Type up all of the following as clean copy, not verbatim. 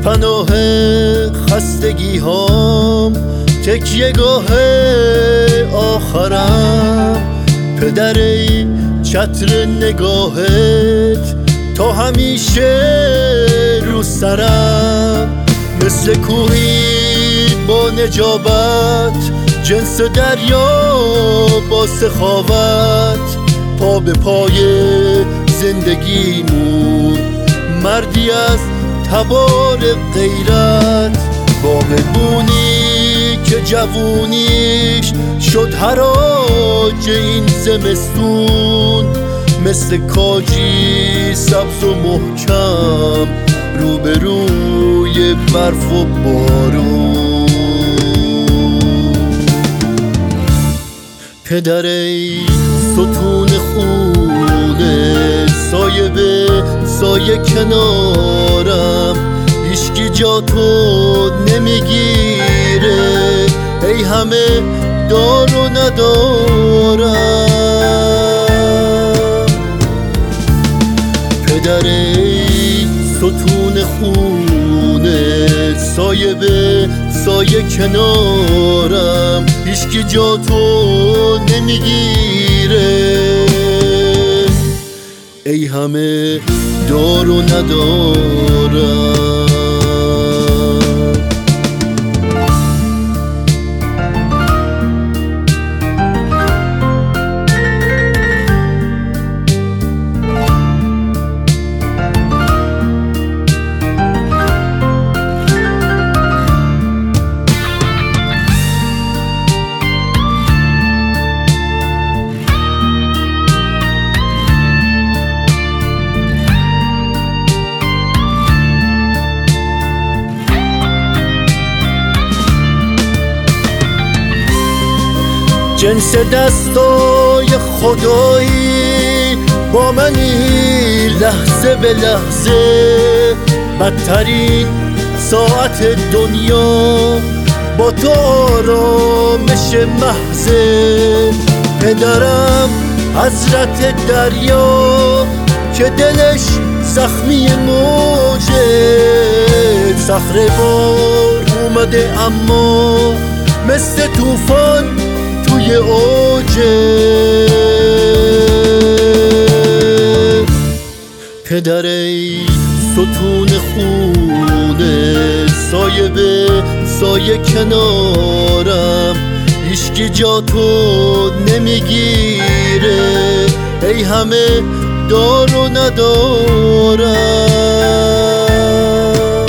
پناه خستگی هام، تکیه گاه آخرم. پدر ای چتر نگاهت تا همیشه رو سرم. مثل کوهی با نجابت، جنس دریا با سخاوت. پا به پای زندگیمون، مردی از تبار غیرت. باغبونی که جوونیش شد حراج این زمستون، مثل کاجی سبز و محکم روبروی برف و بارون. پدر ای ستون خونه، سایه به سایه کنارم. هیچکی جا تو نمیگیره، ای همه دار و ندارم. پدر ای ستون خونه، سایه به سایه کنارم. هیچکی جا تو نمیگیره، ای همه دار و ندارم. جنس دستای خدایی با منی لحظه به لحظه. بدترین ساعت دنیا با تو آرامش محضه. پدرم حضرت دریا که دلش زخمی موجه. صخره بار اومده اما مثل طوفان توی اوجه. پدر ای ستون خونه، سایه به سایه کنارم. هیچکی جا تو نمیگیره، ای همه دار و ندارم.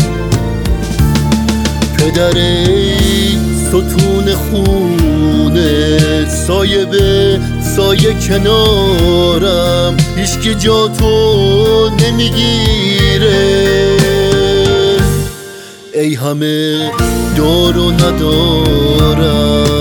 پدر ای ستون خونه، سایه به سایه کنارم. هیچکی جا تو نمیگیره، ای همه دار و ندارم.